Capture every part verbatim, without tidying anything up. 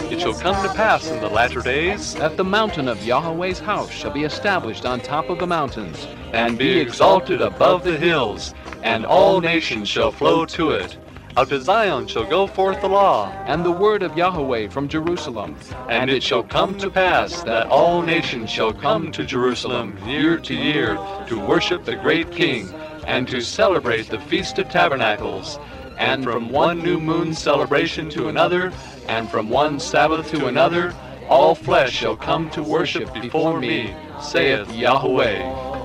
It shall come to pass in the latter days that the mountain of Yahweh's house shall be established on top of the mountains, and be exalted above the hills, and all nations shall flow to it. Out of Zion shall go forth the law, and the word of Yahweh from Jerusalem. And it shall come to pass that all nations shall come to Jerusalem year to year to worship the great King, and to celebrate the Feast of Tabernacles. And from one new moon celebration to another, and from one Sabbath to another, all flesh shall come to worship before me, saith Yahweh.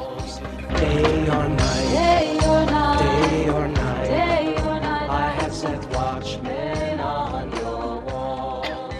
Day or night, Day or night, day or night, day or night, I have set watchmen on your walls.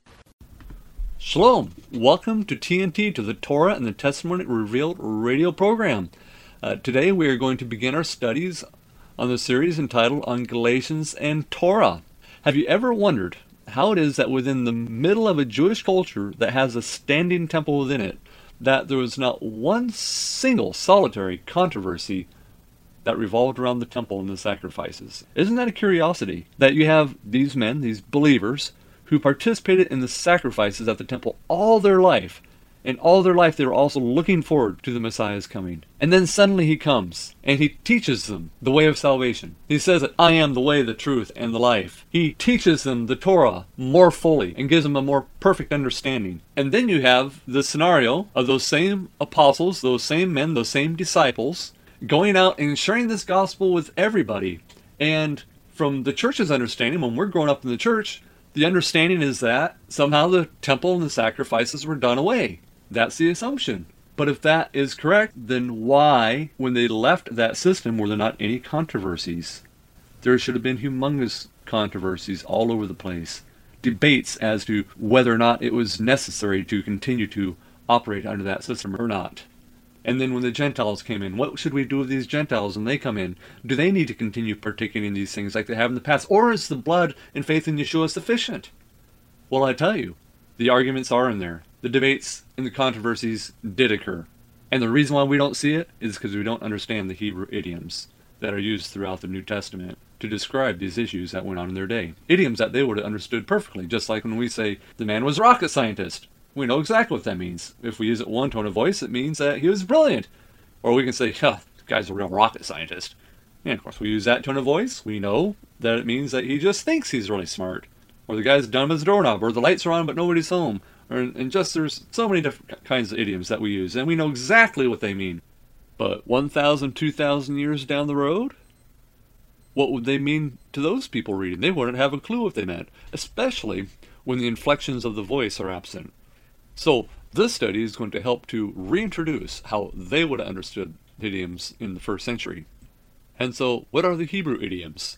Shalom! Welcome to T N T, to the Torah and the Testimony Revealed radio program. Uh, today we are going to begin our studies on the series entitled On Galatians and Torah. Have you ever wondered how it is that within the middle of a Jewish culture that has a standing temple within it, that there was not one single solitary controversy that revolved around the temple and the sacrifices? Isn't that a curiosity? That you have these men, these believers, who participated in the sacrifices at the temple all their life, and all their life they were also looking forward to the Messiah's coming. And then suddenly he comes, and he teaches them the way of salvation. He says that I am the way, the truth, and the life. He teaches them the Torah more fully, and gives them a more perfect understanding. And then you have the scenario of those same apostles, those same men, those same disciples, going out and sharing this gospel with everybody. And from the church's understanding, when we're growing up in the church, the understanding is that somehow the temple and the sacrifices were done away. That's the assumption. But if that is correct, then why, when they left that system, were there not any controversies? There should have been humongous controversies all over the place. Debates as to whether or not it was necessary to continue to operate under that system or not. And then when the Gentiles came in, what should we do with these Gentiles when they come in? Do they need to continue partaking in these things like they have in the past? Or is the blood and faith in Yeshua sufficient? Well, I tell you, the arguments are in there. The debates and the controversies did occur. And the reason why we don't see it is because we don't understand the Hebrew idioms that are used throughout the New Testament to describe these issues that went on in their day. Idioms that they would have understood perfectly, just like when we say the man was a rocket scientist. We know exactly what that means. If we use it one tone of voice, it means that he was brilliant. Or we can say, yeah, the guy's a real rocket scientist. And of course, we use that tone of voice, we know that it means that he just thinks he's really smart. Or the guy's dumb as a doorknob, or the lights are on but nobody's home. Or, and just there's so many different kinds of idioms that we use, and we know exactly what they mean. But one thousand, two thousand years down the road, what would they mean to those people reading? They wouldn't have a clue what they meant, especially when the inflections of the voice are absent. So this study is going to help to reintroduce how they would have understood idioms in the first century. And so, what are the Hebrew idioms?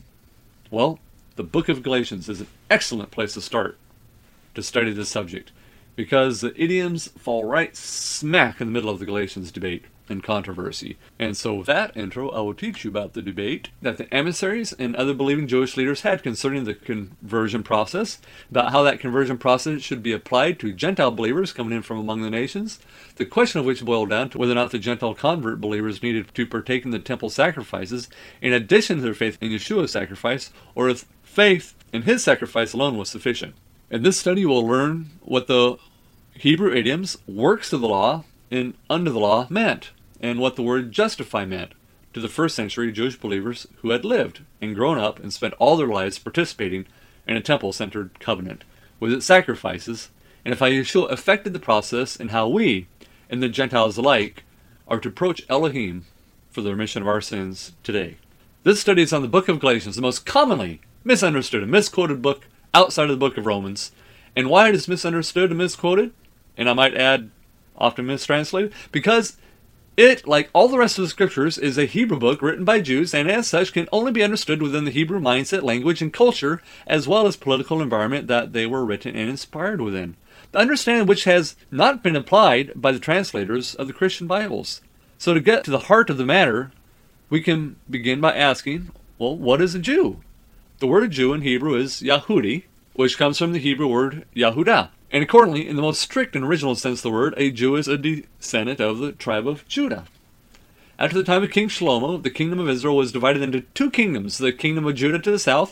Well, the book of Galatians is an excellent place to start to study this subject, because the idioms fall right smack in the middle of the Galatians debate and controversy. And so with that intro, I will teach you about the debate that the emissaries and other believing Jewish leaders had concerning the conversion process, about how that conversion process should be applied to Gentile believers coming in from among the nations, the question of which boiled down to whether or not the Gentile convert believers needed to partake in the temple sacrifices in addition to their faith in Yeshua's sacrifice, or if faith in his sacrifice alone was sufficient. In this study, we'll learn what the Hebrew idioms, works of the law, and under the law meant, and what the word justify meant to the first century Jewish believers who had lived and grown up and spent all their lives participating in a temple-centered covenant with its sacrifices, and if how Yeshua affected the process and how we, and the Gentiles alike, are to approach Elohim for the remission of our sins today. This study is on the book of Galatians, the most commonly misunderstood and misquoted book outside of the book of Romans. And why it is misunderstood and misquoted, and I might add, often mistranslated, because it, like all the rest of the scriptures, is a Hebrew book written by Jews, and as such can only be understood within the Hebrew mindset, language, and culture, as well as political environment that they were written and inspired within. The understanding which has not been applied by the translators of the Christian Bibles. So to get to the heart of the matter, we can begin by asking, well, what is a Jew? The word Jew in Hebrew is Yahudi, which comes from the Hebrew word Yahudah. And accordingly, in the most strict and original sense of the word, a Jew is a descendant of the tribe of Judah. After the time of King Shlomo, the kingdom of Israel was divided into two kingdoms, the kingdom of Judah to the south,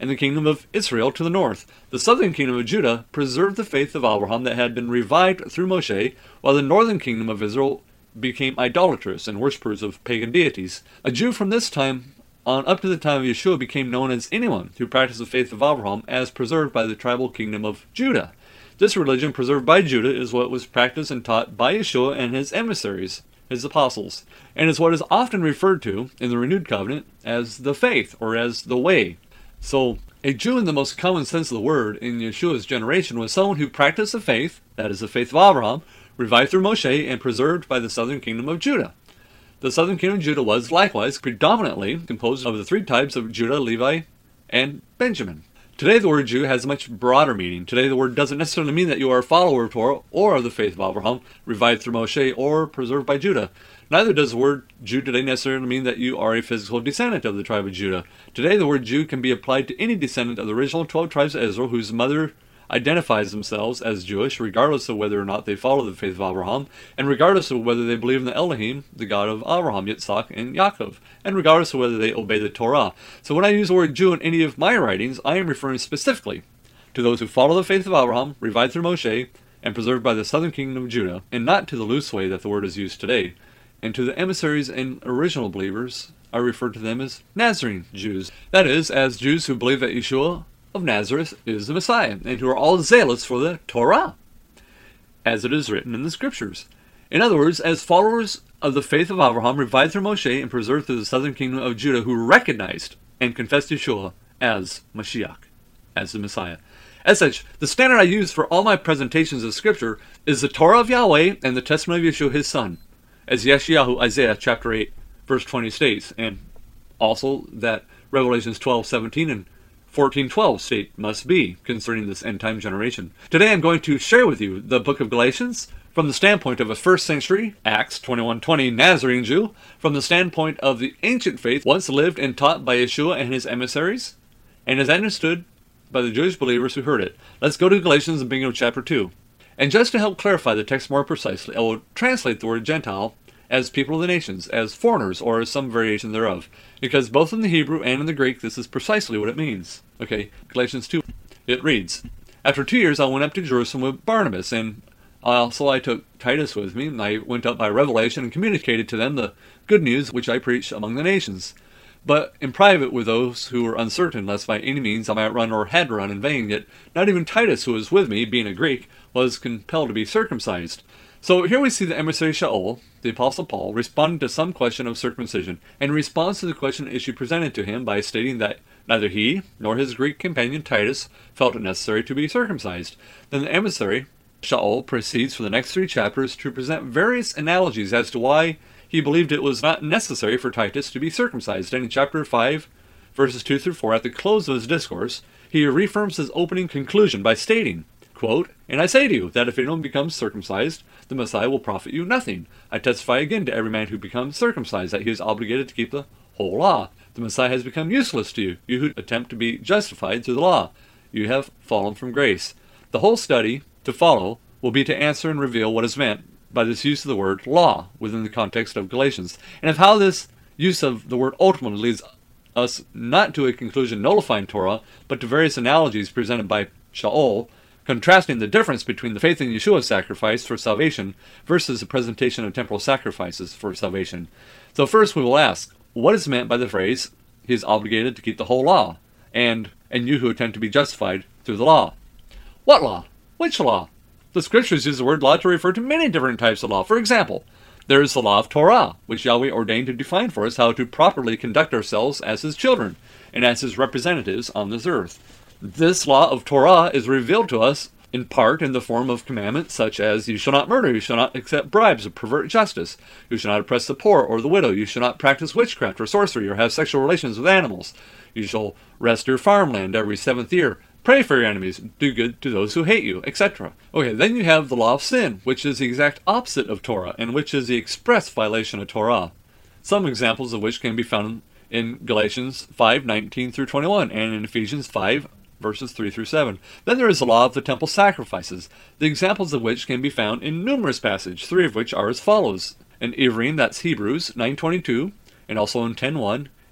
and the kingdom of Israel to the north. The southern kingdom of Judah preserved the faith of Abraham that had been revived through Moshe, while the northern kingdom of Israel became idolatrous and worshippers of pagan deities. A Jew from this time on up to the time of Yeshua became known as anyone who practiced the faith of Abraham as preserved by the tribal kingdom of Judah. This religion preserved by Judah is what was practiced and taught by Yeshua and his emissaries, his apostles, and is what is often referred to in the renewed covenant as the faith or as the way. So, a Jew in the most common sense of the word in Yeshua's generation was someone who practiced the faith, that is the faith of Abraham, revived through Moshe and preserved by the southern kingdom of Judah. The southern kingdom of Judah was likewise predominantly composed of the three types of Judah, Levi, and Benjamin. Today the word Jew has a much broader meaning. Today the word doesn't necessarily mean that you are a follower of Torah or of the faith of Abraham, revived through Moshe or preserved by Judah. Neither does the word Jew today necessarily mean that you are a physical descendant of the tribe of Judah. Today the word Jew can be applied to any descendant of the original twelve tribes of Israel whose mother identifies themselves as Jewish, regardless of whether or not they follow the faith of Abraham, and regardless of whether they believe in the Elohim, the God of Abraham, Yitzhak, and Yaakov, and regardless of whether they obey the Torah. So when I use the word Jew in any of my writings, I am referring specifically to those who follow the faith of Abraham, revived through Moshe, and preserved by the southern kingdom of Judah, and not to the loose way that the word is used today. And to the emissaries and original believers, I refer to them as Nazarene Jews. That is, as Jews who believe that Yeshua of Nazareth is the Messiah, and who are all zealous for the Torah, as it is written in the Scriptures. In other words, as followers of the faith of Abraham, revived through Moshe and preserved through the southern kingdom of Judah, who recognized and confessed Yeshua as Mashiach, as the Messiah. As such, the standard I use for all my presentations of Scripture is the Torah of Yahweh and the testimony of Yeshua his Son, as Yeshayahu Isaiah chapter eight, verse twenty states, and also that Revelations twelve seventeen and fourteen twelve state must be concerning this end-time generation. Today I'm going to share with you the book of Galatians from the standpoint of a first century, Acts twenty-one twenty Nazarene Jew, from the standpoint of the ancient faith once lived and taught by Yeshua and his emissaries, and is understood by the Jewish believers who heard it. Let's go to Galatians and begin with chapter two. And just to help clarify the text more precisely, I will translate the word Gentile as people of the nations, as foreigners, or as some variation thereof, because both in the Hebrew and in the Greek this is precisely what it means. Okay, Galatians two, it reads, After two years I went up to Jerusalem with Barnabas, and also I took Titus with me, and I went up by revelation and communicated to them the good news which I preached among the nations, but in private with those who were uncertain, lest by any means I might run or had run in vain. Yet not even Titus, who was with me, being a Greek, was compelled to be circumcised. So here we see the emissary Shaul, the Apostle Paul, responding to some question of circumcision, and responds to the question issue presented to him by stating that neither he nor his Greek companion Titus felt it necessary to be circumcised. Then the emissary Shaul proceeds for the next three chapters to present various analogies as to why he believed it was not necessary for Titus to be circumcised. And in chapter five, verses two through four, at the close of his discourse, he reaffirms his opening conclusion by stating, quote, And I say to you, that if anyone becomes circumcised, the Messiah will profit you nothing. I testify again to every man who becomes circumcised that he is obligated to keep the whole law. The Messiah has become useless to you, you who attempt to be justified through the law. You have fallen from grace. The whole study to follow will be to answer and reveal what is meant by this use of the word law within the context of Galatians, and of how this use of the word ultimately leads us not to a conclusion nullifying Torah, but to various analogies presented by Shaul, contrasting the difference between the faith in Yeshua's sacrifice for salvation versus the presentation of temporal sacrifices for salvation. So first we will ask, what is meant by the phrase, he is obligated to keep the whole law, and, and you who attempt to be justified through the law? What law? Which law? The Scriptures use the word law to refer to many different types of law. For example, there is the law of Torah, which Yahweh ordained to define for us how to properly conduct ourselves as his children, and as his representatives on this earth. This law of Torah is revealed to us in part in the form of commandments such as, you shall not murder, you shall not accept bribes or pervert justice, you shall not oppress the poor or the widow, you shall not practice witchcraft or sorcery or have sexual relations with animals, you shall rest your farmland every seventh year, pray for your enemies, do good to those who hate you, et cetera. Okay, then you have the law of sin, which is the exact opposite of Torah, and which is the express violation of Torah. Some examples of which can be found in Galatians five nineteen through twenty-one, and in Ephesians five, verses three through seven. Then there is the law of the temple sacrifices, the examples of which can be found in numerous passages, three of which are as follows. In Ivrim, that's Hebrews nine twenty-two, and also in ten one,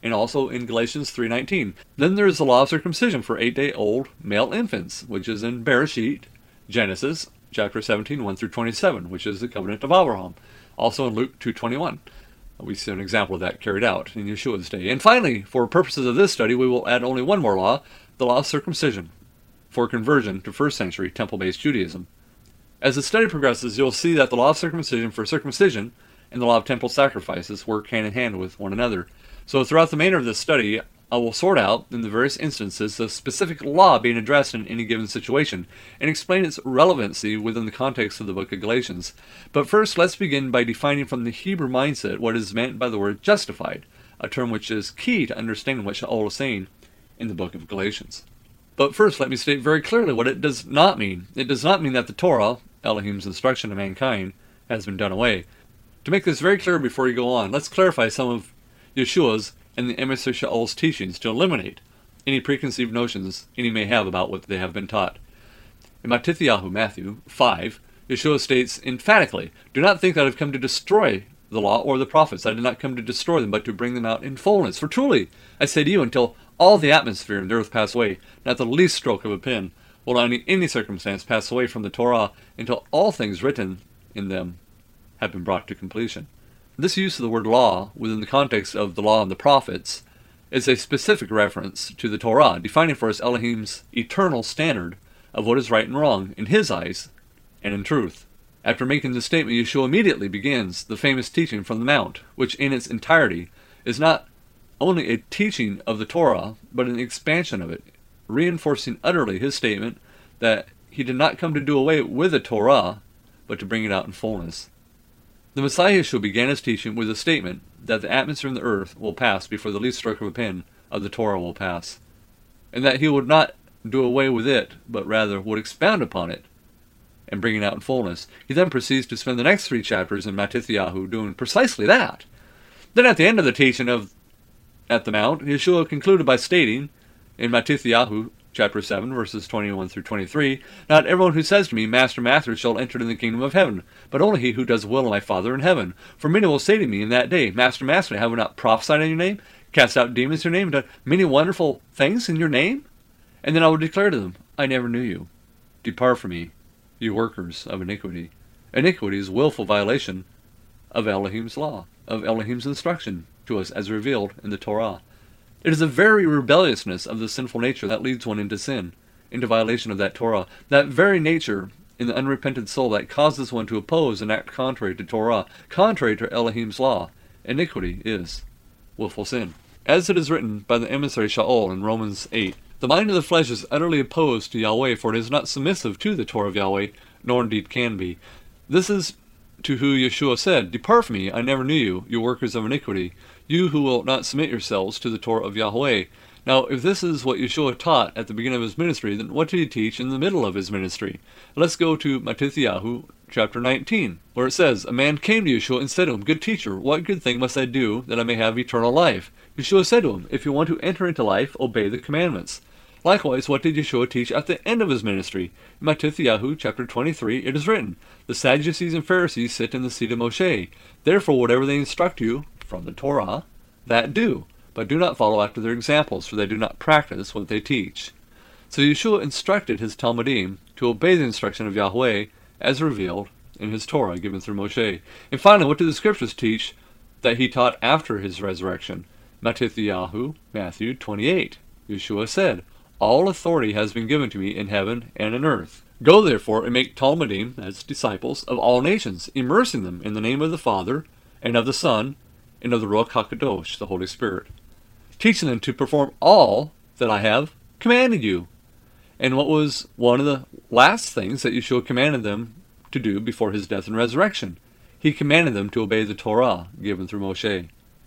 and also in Galatians three nineteen. Then there is the law of circumcision for eight-day-old male infants, which is in Bereshit, Genesis chapter seventeen, one through twenty-seven, which is the covenant of Abraham. Also in Luke two twenty-one. We see an example of that carried out in Yeshua's day. And finally, for purposes of this study, we will add only one more law, the law of circumcision, for conversion to first century temple-based Judaism. As the study progresses, you'll see that the law of circumcision for circumcision and the law of temple sacrifices work hand in hand with one another. So throughout the remainder of this study, I will sort out, in the various instances, the specific law being addressed in any given situation, and explain its relevancy within the context of the book of Galatians. But first, let's begin by defining from the Hebrew mindset what is meant by the word justified, a term which is key to understanding what Shaul is saying in the book of Galatians. But first, let me state very clearly what it does not mean. It does not mean that the Torah, Elohim's instruction to mankind, has been done away. To make this very clear before you go on, let's clarify some of Yeshua's and the emissary Shaul's teachings to eliminate any preconceived notions any may have about what they have been taught. In Matityahu, Matthew five, Yeshua states emphatically, "Do not think that I have come to destroy the law or the prophets. I did not come to destroy them, but to bring them out in fullness. For truly, I say to you, until all the atmosphere and the earth pass away, not the least stroke of a pen will in any circumstance pass away from the Torah until all things written in them have been brought to completion." This use of the word law within the context of the law and the prophets is a specific reference to the Torah, defining for us Elohim's eternal standard of what is right and wrong in his eyes and in truth. After making this statement, Yeshua immediately begins the famous teaching from the Mount, which in its entirety is not only a teaching of the Torah, but an expansion of it, reinforcing utterly his statement that he did not come to do away with the Torah, but to bring it out in fullness. The Messiah Yeshua began his teaching with a statement that the atmosphere and the earth will pass before the least stroke of a pen of the Torah will pass, and that he would not do away with it, but rather would expound upon it and bring it out in fullness. He then proceeds to spend the next three chapters in Matityahu doing precisely that. Then at the end of the teaching of at the Mount, Yeshua concluded by stating in Matityahu chapter seven, verses twenty-one through twenty-three, "Not everyone who says to me, Master, Master, shall enter in the kingdom of heaven, but only he who does the will of my Father in heaven. For many will say to me in that day, Master, Master, have we not prophesied in your name, cast out demons in your name, and done many wonderful things in your name? And then I will declare to them, I never knew you. Depart from me, you workers of iniquity." Iniquity is willful violation of Elohim's law, of Elohim's instruction to us as revealed in the Torah. It is the very rebelliousness of the sinful nature that leads one into sin, into violation of that Torah. That very nature in the unrepentant soul that causes one to oppose and act contrary to Torah, contrary to Elohim's law. Iniquity is willful sin. As it is written by the emissary Shaul in Romans eight, "The mind of the flesh is utterly opposed to Yahweh, for it is not submissive to the Torah of Yahweh, nor indeed can be." This is to who Yeshua said, "Depart from me, I never knew you, you workers of iniquity, you who will not submit yourselves to the Torah of Yahweh." Now, if this is what Yeshua taught at the beginning of his ministry, then what did he teach in the middle of his ministry? Let's go to Matityahu chapter nineteen, where it says, "A man came to Yeshua and said to him, 'Good teacher, what good thing must I do that I may have eternal life?' Yeshua said to him, 'If you want to enter into life, obey the commandments.'" Likewise, what did Yeshua teach at the end of his ministry? In Matityahu chapter twenty-three, it is written, "The Sadducees and Pharisees sit in the seat of Moshe. Therefore, whatever they instruct you from the Torah, that do, but do not follow after their examples, for they do not practice what they teach." So Yeshua instructed his Talmudim to obey the instruction of Yahweh as revealed in his Torah given through Moshe. And finally, what do the scriptures teach that he taught after his resurrection? Matityahu, Matthew twenty-eight. Yeshua said, "All authority has been given to me in heaven and in earth. Go therefore and make Talmudim as disciples of all nations, immersing them in the name of the Father and of the Son and of the Ruach HaKadosh, the Holy Spirit, teaching them to perform all that I have commanded you." And what was one of the last things that Yeshua commanded them to do before his death and resurrection? He commanded them to obey the Torah given through Moshe.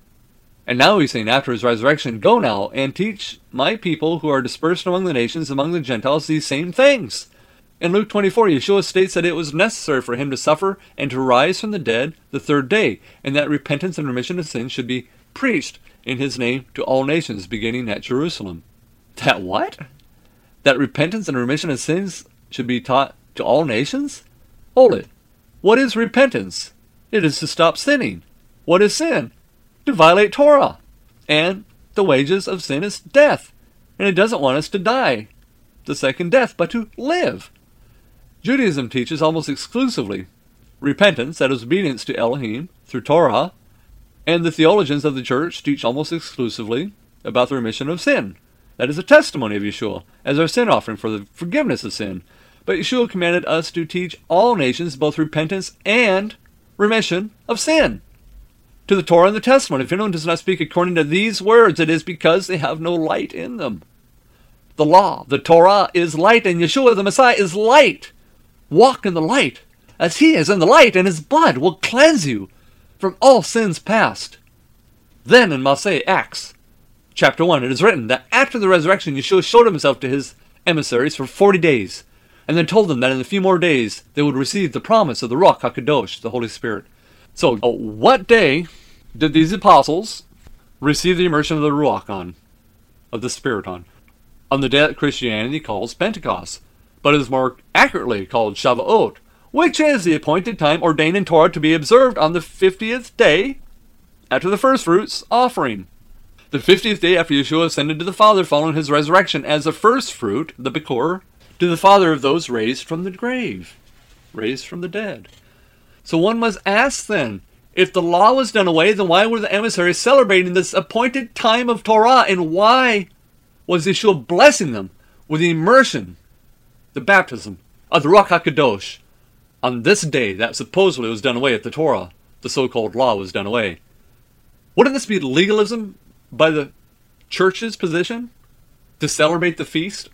And now he's saying after his resurrection, "Go now and teach my people who are dispersed among the nations, among the Gentiles, these same things." In Luke twenty-four, Yeshua states that it was necessary for him to suffer and to rise from the dead the third day, and that repentance and remission of sins should be preached in his name to all nations, beginning at Jerusalem. That what? That repentance and remission of sins should be taught to all nations? Hold it. What is repentance? It is to stop sinning. What is sin? To violate Torah. And the wages of sin is death, and it doesn't want us to die the second death, but to live. Judaism teaches almost exclusively repentance, that is obedience to Elohim through Torah, and the theologians of the church teach almost exclusively about the remission of sin. That is a testimony of Yeshua as our sin offering for the forgiveness of sin. But Yeshua commanded us to teach all nations both repentance and remission of sin. To the Torah and the Testament, if anyone does not speak according to these words, it is because they have no light in them. The law, the Torah, is light, and Yeshua the Messiah is light. Walk in the light, as he is in the light, and his blood will cleanse you from all sins past. Then in Masei, Acts, chapter one, it is written that after the resurrection, Yeshua showed himself to his emissaries for forty days, and then told them that in a few more days they would receive the promise of the Ruach HaKadosh, the Holy Spirit. So, uh, what day did these apostles receive the immersion of the Ruach on, of the Spirit on? On the day that Christianity calls Pentecost, but is more accurately called Shavuot, which is the appointed time ordained in Torah to be observed on the fiftieth day after the first fruits offering. The fiftieth day after Yeshua ascended to the Father following his resurrection as the first fruit, the Bekor, to the Father of those raised from the grave, raised from the dead. So one must ask then, if the law was done away, then why were the emissaries celebrating this appointed time of Torah, and why was Yeshua blessing them with the immersion, the baptism of the Ruach HaKadosh on this day that supposedly was done away at the Torah, the so-called law was done away? Wouldn't this be legalism by the church's position to celebrate the feast?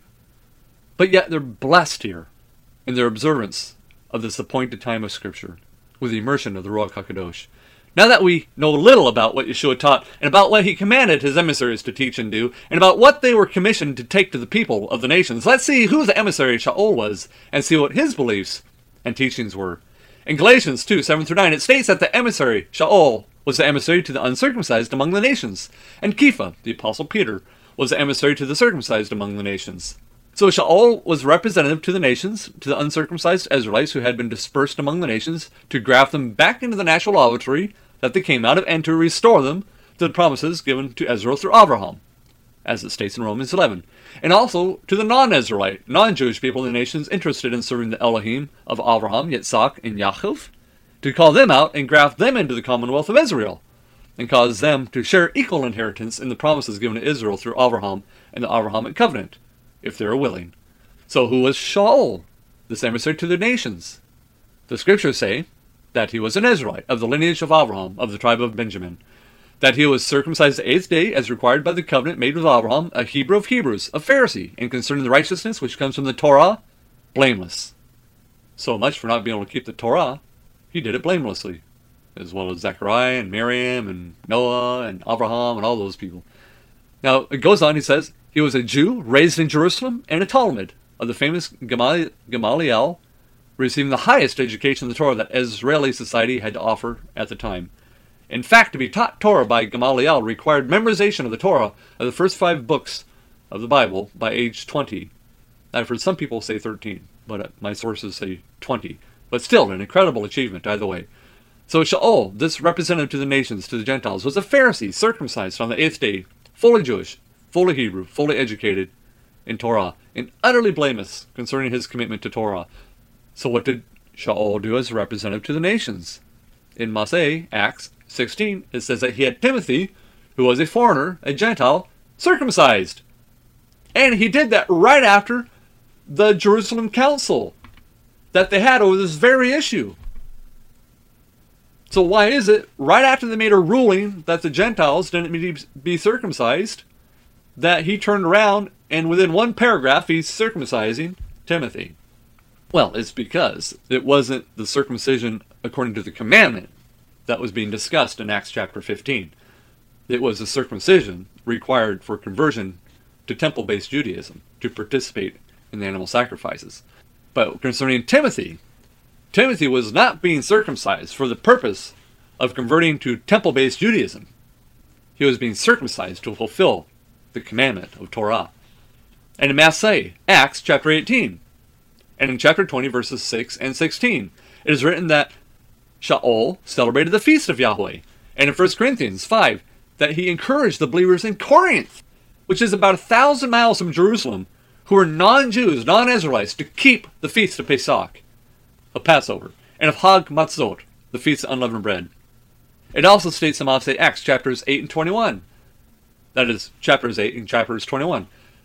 But yet they're blessed here in their observance of this appointed time of Scripture with the immersion of the Ruach HaKadosh. Now that we know little about what Yeshua taught, and about what he commanded his emissaries to teach and do, and about what they were commissioned to take to the people of the nations, let's see who the emissary Shaul was, and see what his beliefs and teachings were. In Galatians two, seven through nine, it states that the emissary Shaul was the emissary to the uncircumcised among the nations, and Kepha, the apostle Peter, was the emissary to the circumcised among the nations. So Shaul was representative to the nations, to the uncircumcised Israelites who had been dispersed among the nations, to graft them back into the natural olive tree that they came out of, and to restore them to the promises given to Israel through Abraham, as it states in Romans eleven. And also to the non-Israelite, non-Jewish people in the nations interested in serving the Elohim of Abraham, Yitzhak, and Yaakov, to call them out and graft them into the commonwealth of Israel, and cause them to share equal inheritance in the promises given to Israel through Abraham and the Abrahamic covenant, if they are willing. So who was Shaul, this emissary to the nations? The scriptures say that he was an Israelite of the lineage of Abraham, of the tribe of Benjamin, that he was circumcised the eighth day as required by the covenant made with Abraham, a Hebrew of Hebrews, a Pharisee, and concerning the righteousness which comes from the Torah, blameless. So much for not being able to keep the Torah, he did it blamelessly, as well as Zechariah and Miriam and Noah and Abraham and all those people. Now, it goes on, he says, he was a Jew raised in Jerusalem and a Talmud of the famous Gamaliel, Gamaliel, receiving the highest education of the Torah that Israeli society had to offer at the time. In fact, to be taught Torah by Gamaliel required memorization of the Torah of the first five books of the Bible by age twenty. I've heard some people say thirteen, but my sources say twenty. But still, an incredible achievement either way. So Shaul, this representative to the nations, to the Gentiles, was a Pharisee, circumcised on the eighth day, fully Jewish, fully Hebrew, fully educated in Torah, and utterly blameless concerning his commitment to Torah. So what did Shaul do as a representative to the nations? In Masei, Acts sixteen, it says that he had Timothy, who was a foreigner, a Gentile, circumcised. And he did that right after the Jerusalem Council that they had over this very issue. So why is it, right after they made a ruling that the Gentiles didn't need to be circumcised, that he turned around and within one paragraph he's circumcising Timothy? Well, it's because it wasn't the circumcision according to the commandment that was being discussed in Acts chapter fifteen. It was the circumcision required for conversion to temple-based Judaism, to participate in the animal sacrifices. But concerning Timothy, Timothy was not being circumcised for the purpose of converting to temple-based Judaism. He was being circumcised to fulfill the commandment of Torah. And in Masei, Acts chapter eighteen, and in chapter twenty, verses six and sixteen, it is written that Shaul celebrated the feast of Yahweh. And in First Corinthians five, that he encouraged the believers in Corinth, which is about a thousand miles from Jerusalem, who are non-Jews, non-Israelites, to keep the feast of Pesach, of Passover, and of Hag Matzot, the feast of unleavened bread. It also states in Moshe Acts chapters eight and twenty-one, that is, chapters eight and chapters twenty-one,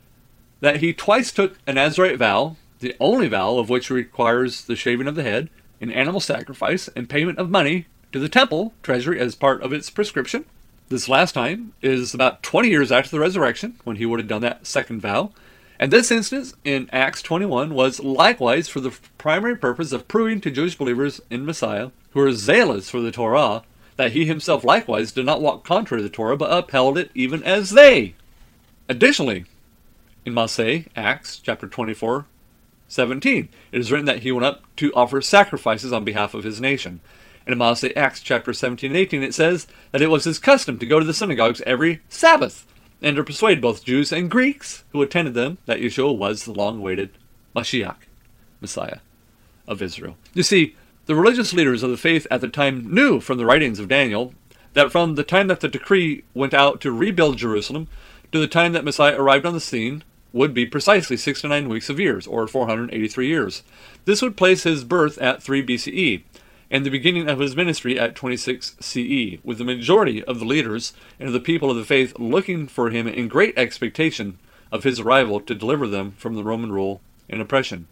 that he twice took a Nazirite vow, the only vow of which requires the shaving of the head, an animal sacrifice, and payment of money to the temple treasury as part of its prescription. This last time is about twenty years after the resurrection, when he would have done that second vow. And this instance in Acts twenty-one was likewise for the primary purpose of proving to Jewish believers in Messiah, who are zealous for the Torah, that he himself likewise did not walk contrary to the Torah, but upheld it even as they. Additionally, in Moshe, Acts chapter twenty-four, seventeen, it is written that he went up to offer sacrifices on behalf of his nation. And in Moshe, Acts chapter seventeen and eighteen, it says that it was his custom to go to the synagogues every Sabbath, and to persuade both Jews and Greeks who attended them that Yeshua was the long-awaited Mashiach, Messiah of Israel. You see, the religious leaders of the faith at the time knew from the writings of Daniel that from the time that the decree went out to rebuild Jerusalem to the time that Messiah arrived on the scene would be precisely six to nine weeks of years, or four hundred eighty-three years. This would place his birth at three B C E, and the beginning of his ministry at twenty-six C E, with the majority of the leaders and of the people of the faith looking for him in great expectation of his arrival to deliver them from the Roman rule and oppression.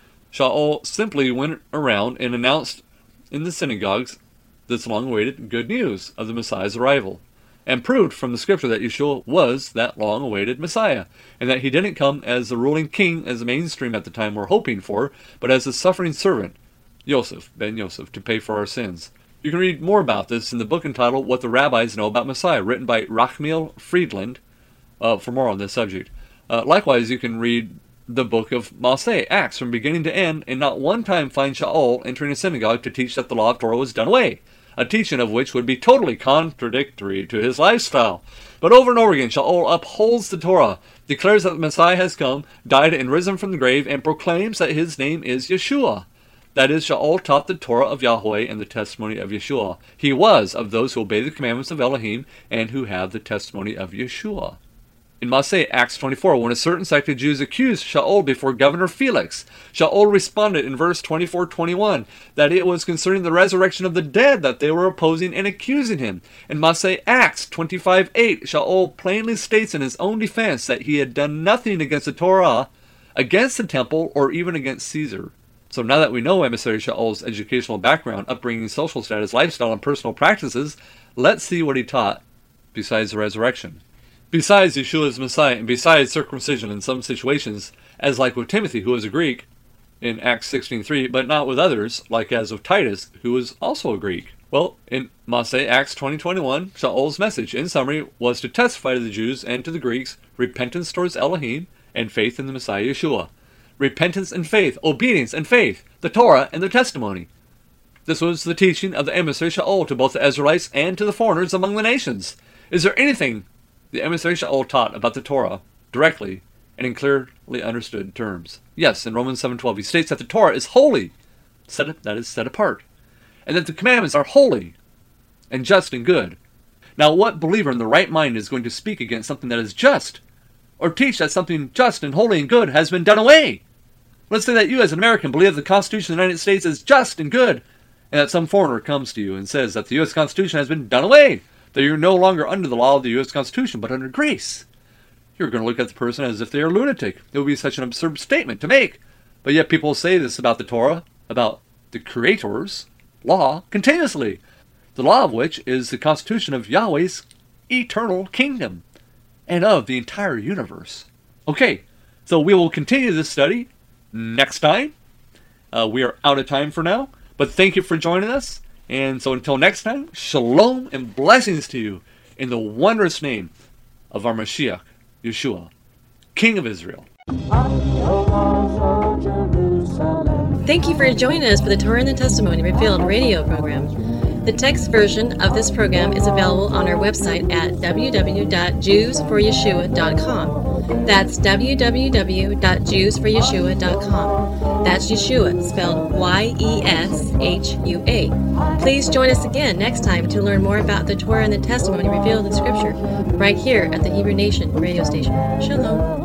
Shaul simply went around and announced in the synagogues this long-awaited good news of the Messiah's arrival, and proved from the scripture that Yeshua was that long-awaited Messiah, and that he didn't come as the ruling king as the mainstream at the time were hoping for, but as a suffering servant, Yosef, ben Yosef, to pay for our sins. You can read more about this in the book entitled What the Rabbis Know About Messiah, written by Rachmiel Friedland, uh, for more on this subject. Uh, likewise, you can read the book of Moshe, Acts, from beginning to end, and not one time find Shaul entering a synagogue to teach that the law of Torah was done away, a teaching of which would be totally contradictory to his lifestyle. But over and over again, Shaul upholds the Torah, declares that the Messiah has come, died and risen from the grave, and proclaims that his name is Yeshua. That is, Shaul taught the Torah of Yahweh and the testimony of Yeshua. He was of those who obey the commandments of Elohim and who have the testimony of Yeshua. In Moshe, Acts twenty-four, when a certain sect of Jews accused Shaul before Governor Felix, Shaul responded in verse twenty-four twenty-one that it was concerning the resurrection of the dead that they were opposing and accusing him. In Moshe, Acts twenty-five eight, Shaul plainly states in his own defense that he had done nothing against the Torah, against the temple, or even against Caesar. So now that we know emissary Shaul's educational background, upbringing, social status, lifestyle, and personal practices, let's see what he taught besides the resurrection. Besides Yeshua's Messiah, and besides circumcision in some situations, as like with Timothy, who was a Greek, in Acts sixteen three, but not with others, like as with Titus, who was also a Greek. Well, in Moshe, Acts twenty twenty-one, Shaul's message, in summary, was to testify to the Jews and to the Greeks repentance towards Elohim and faith in the Messiah Yeshua. Repentance and faith, obedience and faith, the Torah and the testimony. This was the teaching of the emissary Shaul to both the Israelites and to the foreigners among the nations. Is there anything the emissary Shaul taught about the Torah directly and in clearly understood terms? Yes, in Romans seven twelve he states that the Torah is holy, set, that is set apart, and that the commandments are holy and just and good. Now, what believer in the right mind is going to speak against something that is just, or teach that something just and holy and good has been done away? Let's say that you as an American believe the Constitution of the United States is just and good, and that some foreigner comes to you and says that the U S Constitution has been done away, that you're no longer under the law of the U S Constitution, but under grace. You're going to look at the person as if they are a lunatic. It would be such an absurd statement to make. But yet people say this about the Torah, about the Creator's law, continuously. The law of which is the constitution of Yahweh's eternal kingdom, and of the entire universe. Okay, so we will continue this study next time. Uh, we are out of time for now, but thank you for joining us. And so until next time, shalom and blessings to you in the wondrous name of our Mashiach, Yeshua, King of Israel. Thank you for joining us for the Torah and the Testimony Revealed radio program. The text version of this program is available on our website at w w w dot jews for yeshua dot com. That's w w w dot jews for yeshua dot com. That's Yeshua, spelled Y E S H U A. Please join us again next time to learn more about the Torah and the testimony revealed in Scripture, right here at the Hebrew Nation radio station. Shalom.